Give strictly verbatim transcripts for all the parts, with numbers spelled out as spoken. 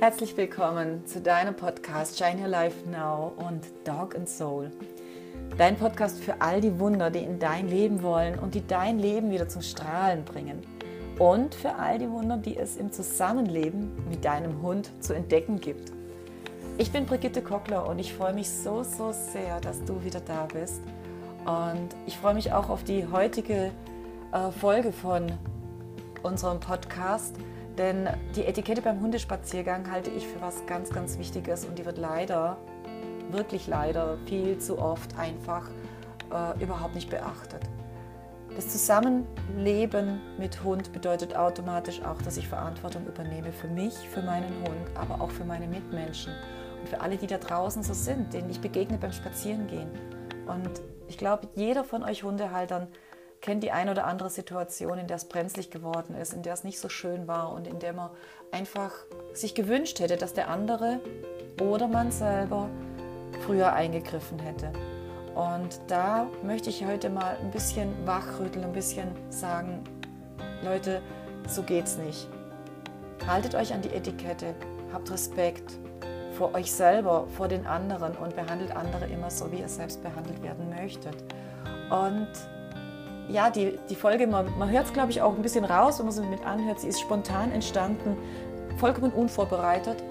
herzlich willkommen zu deinem Podcast Shine Your Life Now und Dog and Soul. Dein Podcast für all die Wunder, die in dein Leben wollen und die dein Leben wieder zum Strahlen bringen. Und für all die Wunder, die es im Zusammenleben mit deinem Hund zu entdecken gibt. Ich bin Brigitte Kockler und ich freue mich so, so sehr, dass du wieder da bist. Und ich freue mich auch auf die heutige äh, Folge von unserem Podcast. Denn die Etikette beim Hundespaziergang halte ich für was ganz, ganz Wichtiges und die wird leider, wirklich leider, viel zu oft einfach äh, überhaupt nicht beachtet. Das Zusammenleben mit Hund bedeutet automatisch auch, dass ich Verantwortung übernehme für mich, für meinen Hund, aber auch für meine Mitmenschen und für alle, die da draußen so sind, denen ich begegne beim Spazierengehen. Und ich glaube, jeder von euch Hundehaltern kennt die ein oder andere Situation, in der es brenzlig geworden ist, in der es nicht so schön war und in der man einfach sich gewünscht hätte, dass der andere oder man selber früher eingegriffen hätte. Und da möchte ich heute mal ein bisschen wachrütteln, ein bisschen sagen, Leute, so geht's nicht. Haltet euch an die Etikette, habt Respekt vor euch selber, vor den anderen und behandelt andere immer so, wie ihr selbst behandelt werden möchtet. Und ja, die, die Folge, man, man hört es, glaube ich, auch ein bisschen raus, wenn man sie mit anhört. Sie ist spontan entstanden, vollkommen unvorbereitet.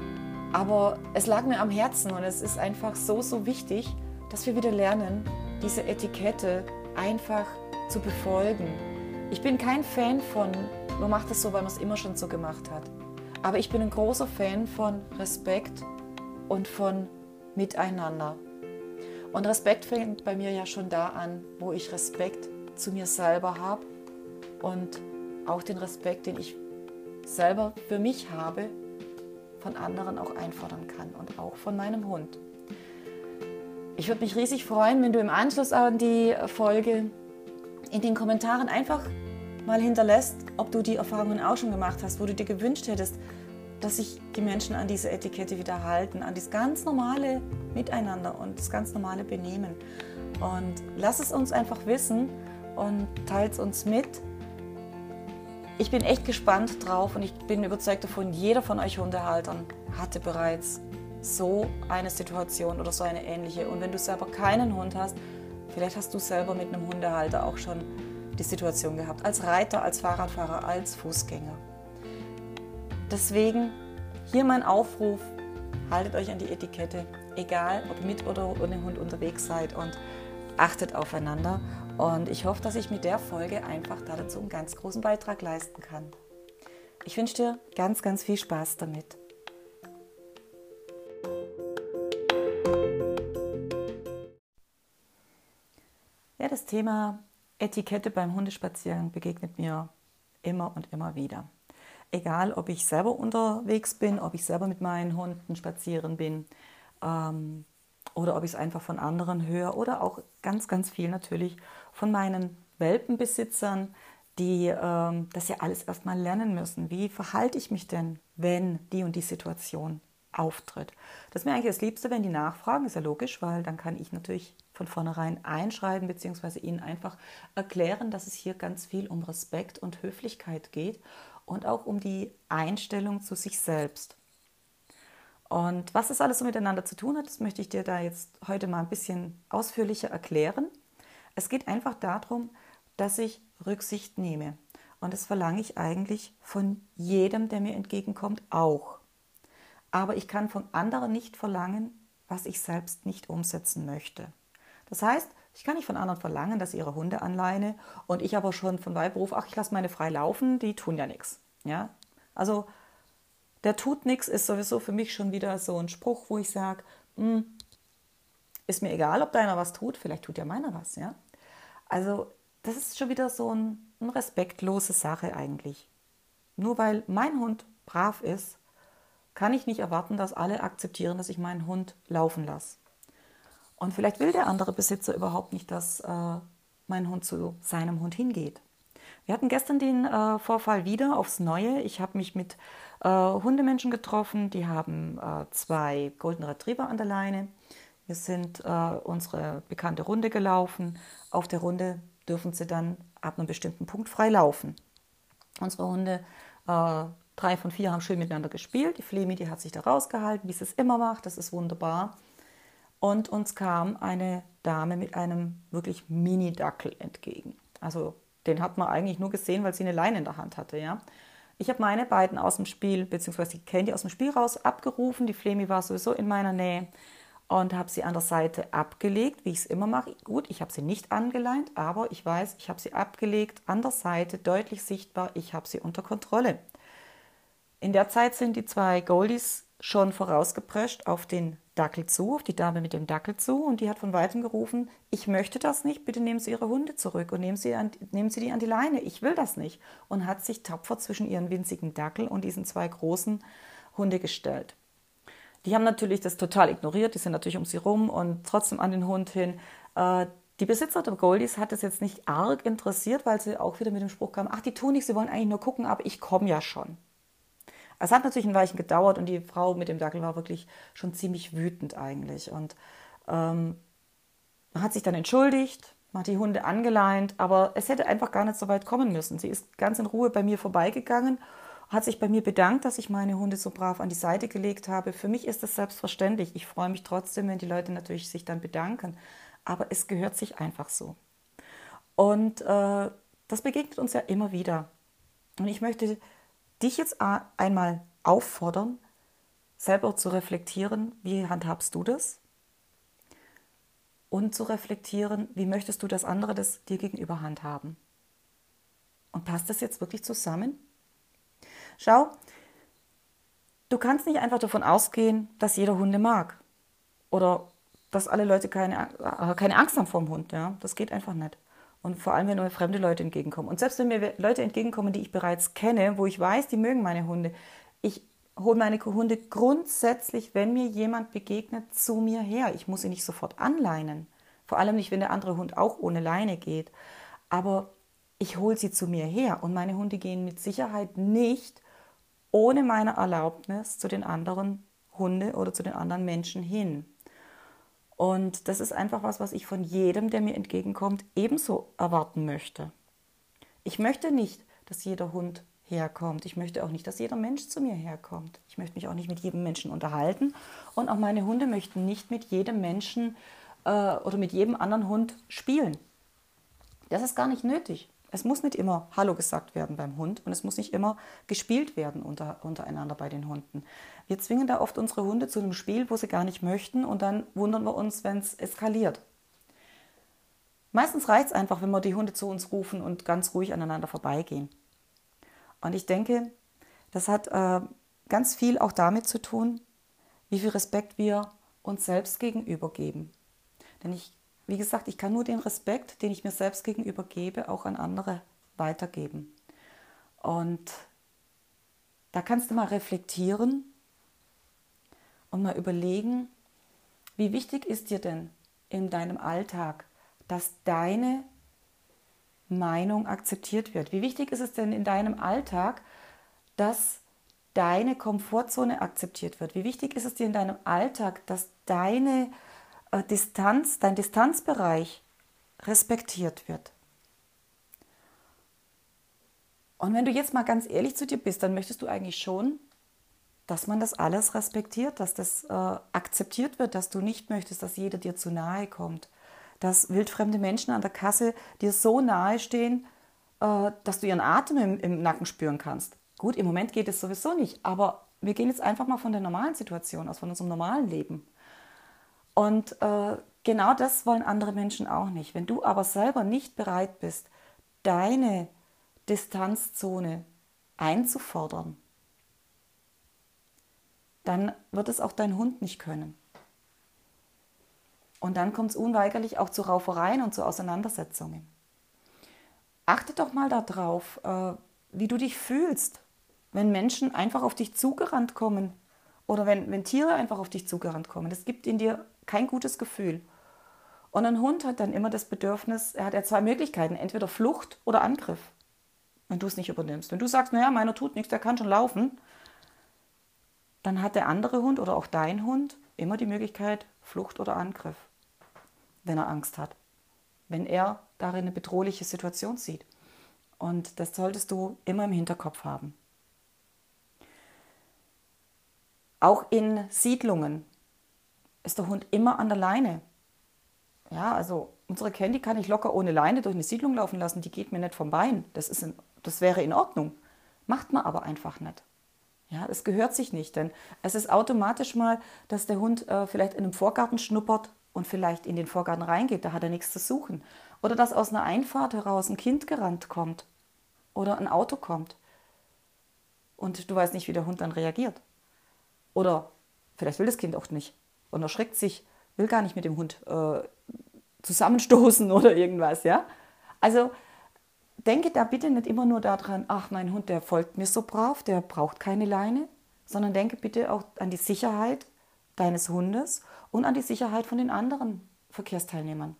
Aber es lag mir am Herzen und es ist einfach so, so wichtig, dass wir wieder lernen, diese Etikette einfach zu befolgen. Ich bin kein Fan von, man macht es so, weil man es immer schon so gemacht hat. Aber ich bin ein großer Fan von Respekt und von Miteinander. Und Respekt fängt bei mir ja schon da an, wo ich Respekt zu mir selber habe und auch den Respekt, den ich selber für mich habe, von anderen auch einfordern kann und auch von meinem Hund. Ich würde mich riesig freuen, wenn du im Anschluss an die Folge in den Kommentaren einfach mal hinterlässt, ob du die Erfahrungen auch schon gemacht hast, wo du dir gewünscht hättest, dass sich die Menschen an diese Etikette wieder halten, an das ganz normale Miteinander und das ganz normale Benehmen. Und lass es uns einfach wissen und teilt es uns mit. Ich bin echt gespannt drauf und ich bin überzeugt davon, jeder von euch Hundehaltern hatte bereits so eine Situation oder so eine ähnliche. Und wenn du selber keinen Hund hast, vielleicht hast du selber mit einem Hundehalter auch schon die Situation gehabt, als Reiter, als Fahrradfahrer, als Fußgänger. Deswegen hier mein Aufruf, haltet euch an die Etikette, egal ob mit oder ohne Hund unterwegs seid und achtet aufeinander. Und ich hoffe, dass ich mit der Folge einfach dazu einen ganz großen Beitrag leisten kann. Ich wünsche dir ganz, ganz viel Spaß damit. Ja, das Thema Etikette beim Hundespaziergang begegnet mir immer und immer wieder. Egal, ob ich selber unterwegs bin, ob ich selber mit meinen Hunden spazieren bin, ähm, oder ob ich es einfach von anderen höre oder auch ganz, ganz viel natürlich von meinen Welpenbesitzern, die ähm, das ja alles erstmal lernen müssen. Wie verhalte ich mich denn, wenn die und die Situation auftritt? Das ist mir eigentlich das Liebste, wenn die nachfragen, ist ja logisch, weil dann kann ich natürlich von vornherein einschreiten bzw. ihnen einfach erklären, dass es hier ganz viel um Respekt und Höflichkeit geht und auch um die Einstellung zu sich selbst. Und was das alles so miteinander zu tun hat, das möchte ich dir da jetzt heute mal ein bisschen ausführlicher erklären. Es geht einfach darum, dass ich Rücksicht nehme. Und das verlange ich eigentlich von jedem, der mir entgegenkommt, auch. Aber ich kann von anderen nicht verlangen, was ich selbst nicht umsetzen möchte. Das heißt, ich kann nicht von anderen verlangen, dass sie ihre Hunde anleine und ich aber schon von Weihberuf, ach, ich lasse meine frei laufen, die tun ja nichts. Ja? Also der tut nichts ist sowieso für mich schon wieder so ein Spruch, wo ich sage, ist mir egal, ob deiner was tut, vielleicht tut ja meiner was. Ja? Also das ist schon wieder so ein, eine respektlose Sache eigentlich. Nur weil mein Hund brav ist, kann ich nicht erwarten, dass alle akzeptieren, dass ich meinen Hund laufen lasse. Und vielleicht will der andere Besitzer überhaupt nicht, dass äh, mein Hund zu seinem Hund hingeht. Wir hatten gestern den äh, Vorfall wieder aufs Neue. Ich habe mich mit äh, Hundemenschen getroffen, die haben äh, zwei Golden Retriever an der Leine. Wir sind äh, unsere bekannte Runde gelaufen. Auf der Runde dürfen sie dann ab einem bestimmten Punkt frei laufen. Unsere Hunde äh, Drei von vier haben schön miteinander gespielt. Die Flemi, die hat sich da rausgehalten, wie sie es immer macht. Das ist wunderbar. Und uns kam eine Dame mit einem wirklich Mini-Dackel entgegen. Also den hat man eigentlich nur gesehen, weil sie eine Leine in der Hand hatte. Ja? Ich habe meine beiden aus dem Spiel, beziehungsweise die Candy aus dem Spiel raus, abgerufen. Die Flemi war sowieso in meiner Nähe und habe sie an der Seite abgelegt, wie ich es immer mache. Gut, ich habe sie nicht angeleint, aber ich weiß, ich habe sie abgelegt, an der Seite, deutlich sichtbar, ich habe sie unter Kontrolle. In der Zeit sind die zwei Goldies schon vorausgeprescht auf den Dackel zu, auf die Dame mit dem Dackel zu, und die hat von weitem gerufen, ich möchte das nicht, bitte nehmen Sie Ihre Hunde zurück und nehmen Sie, an, nehmen Sie die an die Leine, ich will das nicht, und hat sich tapfer zwischen ihren winzigen Dackel und diesen zwei großen Hunde gestellt. Die haben natürlich das total ignoriert, die sind natürlich um sie rum und trotzdem an den Hund hin. Die Besitzer der Goldies hat es jetzt nicht arg interessiert, weil sie auch wieder mit dem Spruch kamen, ach, die tun nichts, sie wollen eigentlich nur gucken, aber ich komme ja schon. Es hat natürlich ein Weilchen gedauert und die Frau mit dem Dackel war wirklich schon ziemlich wütend eigentlich. Und ähm, man hat sich dann entschuldigt, man hat die Hunde angeleint, aber es hätte einfach gar nicht so weit kommen müssen. Sie ist ganz in Ruhe bei mir vorbeigegangen, hat sich bei mir bedankt, dass ich meine Hunde so brav an die Seite gelegt habe. Für mich ist das selbstverständlich. Ich freue mich trotzdem, wenn die Leute natürlich sich dann bedanken. Aber es gehört sich einfach so. Und äh, das begegnet uns ja immer wieder. Und ich möchte dich jetzt einmal auffordern, selber zu reflektieren, wie handhabst du das? Und zu reflektieren, wie möchtest du, dass andere das dir gegenüber handhaben? Und passt das jetzt wirklich zusammen? Schau, du kannst nicht einfach davon ausgehen, dass jeder Hunde mag. Oder dass alle Leute keine, äh, keine Angst haben vor dem Hund. Ja? Das geht einfach nicht. Und vor allem, wenn mir fremde Leute entgegenkommen. Und selbst wenn mir Leute entgegenkommen, die ich bereits kenne, wo ich weiß, die mögen meine Hunde, ich hole meine Hunde grundsätzlich, wenn mir jemand begegnet, zu mir her. Ich muss sie nicht sofort anleinen. Vor allem nicht, wenn der andere Hund auch ohne Leine geht. Aber ich hole sie zu mir her. Und meine Hunde gehen mit Sicherheit nicht ohne meine Erlaubnis zu den anderen Hunden oder zu den anderen Menschen hin. Und das ist einfach was, was ich von jedem, der mir entgegenkommt, ebenso erwarten möchte. Ich möchte nicht, dass jeder Hund herkommt. Ich möchte auch nicht, dass jeder Mensch zu mir herkommt. Ich möchte mich auch nicht mit jedem Menschen unterhalten. Und auch meine Hunde möchten nicht mit jedem Menschen äh, oder mit jedem anderen Hund spielen. Das ist gar nicht nötig. Es muss nicht immer Hallo gesagt werden beim Hund und es muss nicht immer gespielt werden unter, untereinander bei den Hunden. Wir zwingen da oft unsere Hunde zu einem Spiel, wo sie gar nicht möchten, und dann wundern wir uns, wenn es eskaliert. Meistens reicht es einfach, wenn wir die Hunde zu uns rufen und ganz ruhig aneinander vorbeigehen. Und ich denke, das hat äh, ganz viel auch damit zu tun, wie viel Respekt wir uns selbst gegenüber geben. Denn ich Wie gesagt, ich kann nur den Respekt, den ich mir selbst gegenüber gebe, auch an andere weitergeben. Und da kannst du mal reflektieren und mal überlegen, wie wichtig ist dir denn in deinem Alltag, dass deine Meinung akzeptiert wird? Wie wichtig ist es denn in deinem Alltag, dass deine Komfortzone akzeptiert wird? Wie wichtig ist es dir in deinem Alltag, dass deine Distanz, dein Distanzbereich respektiert wird? Und wenn du jetzt mal ganz ehrlich zu dir bist, dann möchtest du eigentlich schon, dass man das alles respektiert, dass das äh, akzeptiert wird, dass du nicht möchtest, dass jeder dir zu nahe kommt, dass wildfremde Menschen an der Kasse dir so nahe stehen, äh, dass du ihren Atem im, im Nacken spüren kannst. Gut, im Moment geht es sowieso nicht, aber wir gehen jetzt einfach mal von der normalen Situation aus, von unserem normalen Leben. Und äh, genau das wollen andere Menschen auch nicht. Wenn du aber selber nicht bereit bist, deine Distanzzone einzufordern, dann wird es auch dein Hund nicht können. Und dann kommt es unweigerlich auch zu Raufereien und zu Auseinandersetzungen. Achte doch mal darauf, äh, wie du dich fühlst, wenn Menschen einfach auf dich zugerannt kommen oder wenn, wenn Tiere einfach auf dich zugerannt kommen. Das gibt in dir kein gutes Gefühl. Und ein Hund hat dann immer das Bedürfnis, er hat ja zwei Möglichkeiten, entweder Flucht oder Angriff, wenn du es nicht übernimmst. Wenn du sagst, naja, meiner tut nichts, der kann schon laufen, dann hat der andere Hund oder auch dein Hund immer die Möglichkeit, Flucht oder Angriff, wenn er Angst hat, wenn er darin eine bedrohliche Situation sieht. Und das solltest du immer im Hinterkopf haben. Auch in Siedlungen ist der Hund immer an der Leine. Ja, also unsere Candy kann ich locker ohne Leine durch eine Siedlung laufen lassen, die geht mir nicht vom Bein. Das ist in, das wäre in Ordnung. Macht man aber einfach nicht. Ja, es gehört sich nicht, denn es ist automatisch mal, dass der Hund äh, vielleicht in einem Vorgarten schnuppert und vielleicht in den Vorgarten reingeht, da hat er nichts zu suchen. Oder dass aus einer Einfahrt heraus ein Kind gerannt kommt oder ein Auto kommt und du weißt nicht, wie der Hund dann reagiert. Oder vielleicht will das Kind auch nicht und erschreckt sich, will gar nicht mit dem Hund äh, zusammenstoßen oder irgendwas, ja. Also denke da bitte nicht immer nur daran, ach, mein Hund, der folgt mir so brav, der braucht keine Leine, sondern denke bitte auch an die Sicherheit deines Hundes und an die Sicherheit von den anderen Verkehrsteilnehmern.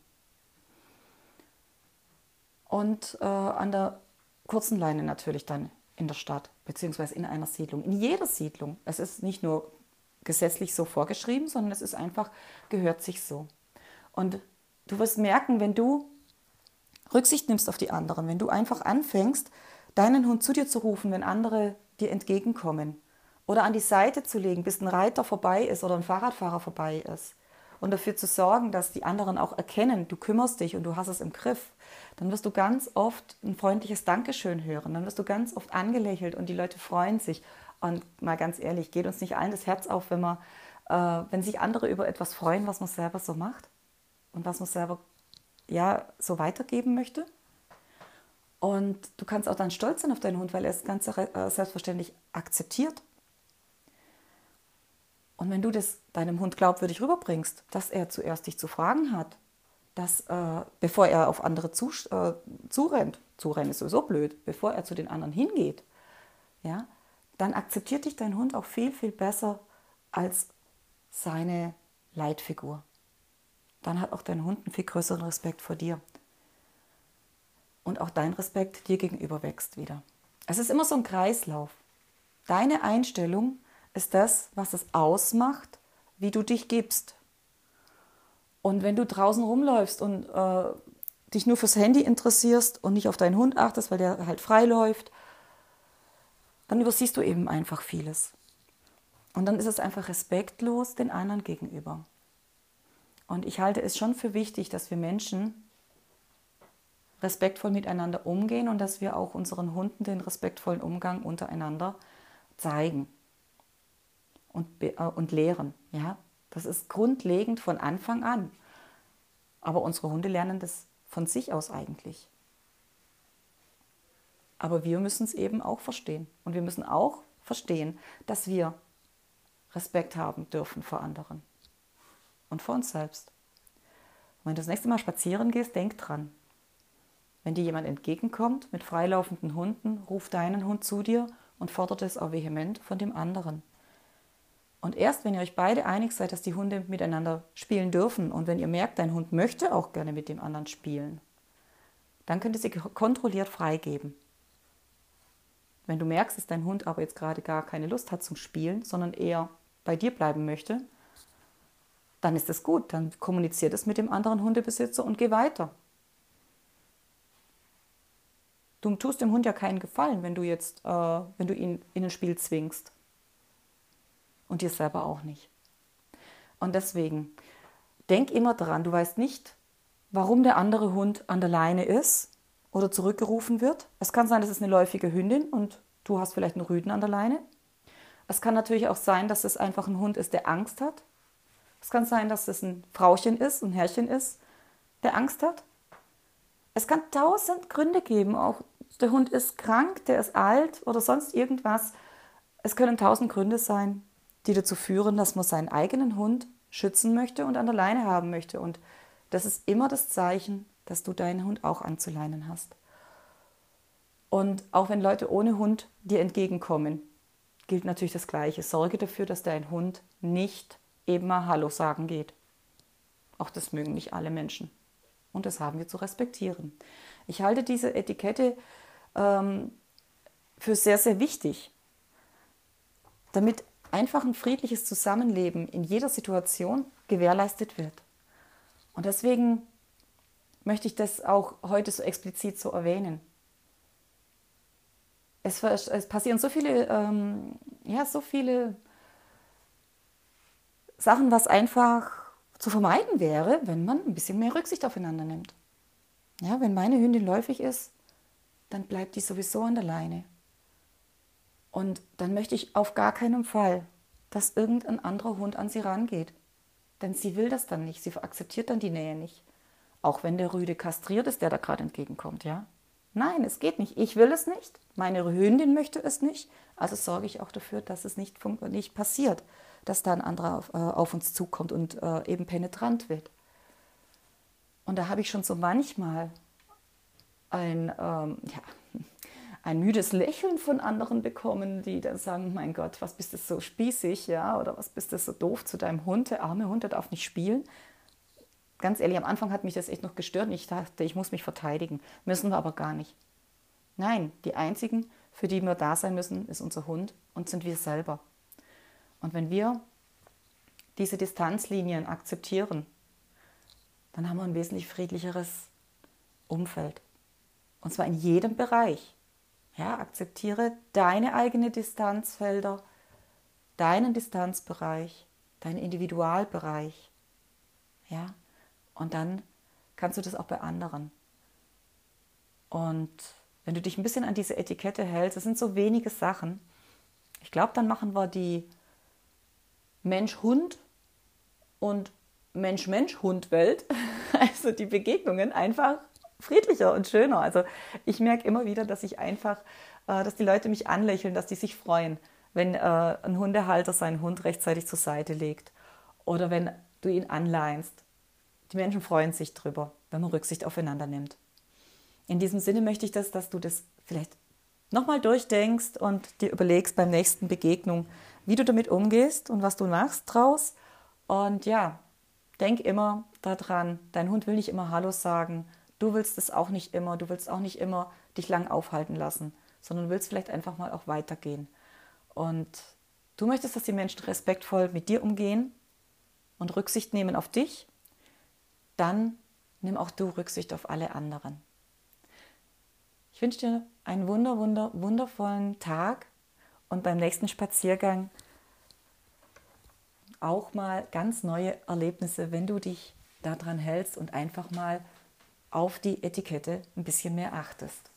Und äh, an der kurzen Leine natürlich dann in der Stadt, beziehungsweise in einer Siedlung, in jeder Siedlung. Es ist nicht nur gesetzlich so vorgeschrieben, sondern es ist einfach, gehört sich so. Und du wirst merken, wenn du Rücksicht nimmst auf die anderen, wenn du einfach anfängst, deinen Hund zu dir zu rufen, wenn andere dir entgegenkommen oder an die Seite zu legen, bis ein Reiter vorbei ist oder ein Fahrradfahrer vorbei ist und dafür zu sorgen, dass die anderen auch erkennen, du kümmerst dich und du hast es im Griff, dann wirst du ganz oft ein freundliches Dankeschön hören, dann wirst du ganz oft angelächelt und die Leute freuen sich. Und mal ganz ehrlich, geht uns nicht allen das Herz auf, wenn, man, äh, wenn sich andere über etwas freuen, was man selber so macht und was man selber ja, so weitergeben möchte. Und du kannst auch dann stolz sein auf deinen Hund, weil er es ganz äh, selbstverständlich akzeptiert. Und wenn du das deinem Hund glaubwürdig rüberbringst, dass er zuerst dich zu fragen hat, dass, äh, bevor er auf andere zu, äh, zurennt, zurennen ist sowieso blöd, bevor er zu den anderen hingeht, ja, dann akzeptiert dich dein Hund auch viel, viel besser als seine Leitfigur. Dann hat auch dein Hund einen viel größeren Respekt vor dir. Und auch dein Respekt dir gegenüber wächst wieder. Es ist immer so ein Kreislauf. Deine Einstellung ist das, was es ausmacht, wie du dich gibst. Und wenn du draußen rumläufst und äh, dich nur fürs Handy interessierst und nicht auf deinen Hund achtest, weil der halt frei läuft, dann übersiehst du eben einfach vieles. Und dann ist es einfach respektlos den anderen gegenüber. Und ich halte es schon für wichtig, dass wir Menschen respektvoll miteinander umgehen und dass wir auch unseren Hunden den respektvollen Umgang untereinander zeigen und, äh, und lehren. Ja? Das ist grundlegend von Anfang an. Aber unsere Hunde lernen das von sich aus eigentlich. Aber wir müssen es eben auch verstehen. Und wir müssen auch verstehen, dass wir Respekt haben dürfen vor anderen. Und vor uns selbst. Und wenn du das nächste Mal spazieren gehst, denk dran. Wenn dir jemand entgegenkommt mit freilaufenden Hunden, ruf deinen Hund zu dir und fordert es auch vehement von dem anderen. Und erst wenn ihr euch beide einig seid, dass die Hunde miteinander spielen dürfen und wenn ihr merkt, dein Hund möchte auch gerne mit dem anderen spielen, dann könnt ihr sie kontrolliert freigeben. Wenn du merkst, dass dein Hund aber jetzt gerade gar keine Lust hat zum Spielen, sondern eher bei dir bleiben möchte, dann ist es gut, dann kommuniziert es mit dem anderen Hundebesitzer und geh weiter. Du tust dem Hund ja keinen Gefallen, wenn du jetzt, äh, wenn du ihn in ein Spiel zwingst. Und dir selber auch nicht. Und deswegen, denk immer dran, du weißt nicht, warum der andere Hund an der Leine ist oder zurückgerufen wird. Es kann sein, dass es eine läufige Hündin und du hast vielleicht einen Rüden an der Leine. Es kann natürlich auch sein, dass es einfach ein Hund ist, der Angst hat. Es kann sein, dass es ein Frauchen ist, ein Herrchen ist, der Angst hat. Es kann tausend Gründe geben, auch der Hund ist krank, der ist alt oder sonst irgendwas. Es können tausend Gründe sein, die dazu führen, dass man seinen eigenen Hund schützen möchte und an der Leine haben möchte. Und das ist immer das Zeichen, dass du deinen Hund auch anzuleinen hast. Und auch wenn Leute ohne Hund dir entgegenkommen, gilt natürlich das Gleiche. Sorge dafür, dass dein Hund nicht eben mal Hallo sagen geht. Auch das mögen nicht alle Menschen. Und das haben wir zu respektieren. Ich halte diese Etikette ähm, für sehr, sehr wichtig, damit einfach ein friedliches Zusammenleben in jeder Situation gewährleistet wird. Und deswegen möchte ich das auch heute so explizit so erwähnen. Es, es passieren so viele, ähm, ja, so viele Sachen, was einfach zu vermeiden wäre, wenn man ein bisschen mehr Rücksicht aufeinander nimmt. Ja, wenn meine Hündin läufig ist, dann bleibt die sowieso an der Leine. Und dann möchte ich auf gar keinen Fall, dass irgendein anderer Hund an sie rangeht. Denn sie will das dann nicht, sie akzeptiert dann die Nähe nicht. Auch wenn der Rüde kastriert ist, der da gerade entgegenkommt, ja. Nein, es geht nicht. Ich will es nicht. Meine Hündin möchte es nicht. Also sorge ich auch dafür, dass es nicht, nicht passiert, dass da ein anderer auf, äh, auf uns zukommt und äh, eben penetrant wird. Und da habe ich schon so manchmal ein, ähm, ja, ein müdes Lächeln von anderen bekommen, die dann sagen, mein Gott, was bist du so spießig, ja, oder was bist du so doof zu deinem Hund, der arme Hund, der darf nicht spielen. Ganz ehrlich, am Anfang hat mich das echt noch gestört und ich dachte, ich muss mich verteidigen. Müssen wir aber gar nicht. Nein, die einzigen, für die wir da sein müssen, ist unser Hund und sind wir selber. Und wenn wir diese Distanzlinien akzeptieren, dann haben wir ein wesentlich friedlicheres Umfeld. Und zwar in jedem Bereich. Ja, akzeptiere deine eigenen Distanzfelder, deinen Distanzbereich, deinen Individualbereich. Ja, und dann kannst du das auch bei anderen. Und wenn du dich ein bisschen an diese Etikette hältst, das sind so wenige Sachen. Ich glaube, dann machen wir die Mensch-Hund und Mensch-Mensch-Hund-Welt, also die Begegnungen einfach friedlicher und schöner. Also ich merke immer wieder, dass ich einfach, äh, dass die Leute mich anlächeln, dass die sich freuen, wenn äh, ein Hundehalter seinen Hund rechtzeitig zur Seite legt oder wenn du ihn anleinst. Die Menschen freuen sich drüber, wenn man Rücksicht aufeinander nimmt. In diesem Sinne möchte ich das, dass du das vielleicht nochmal durchdenkst und dir überlegst beim nächsten Begegnung, wie du damit umgehst und was du machst draus. Und ja, denk immer daran, dein Hund will nicht immer Hallo sagen, du willst es auch nicht immer, du willst auch nicht immer dich lang aufhalten lassen, sondern willst vielleicht einfach mal auch weitergehen. Und du möchtest, dass die Menschen respektvoll mit dir umgehen und Rücksicht nehmen auf dich, dann nimm auch du Rücksicht auf alle anderen. Ich wünsche dir einen wunder, wunder, wundervollen Tag und beim nächsten Spaziergang auch mal ganz neue Erlebnisse, wenn du dich daran hältst und einfach mal auf die Etikette ein bisschen mehr achtest.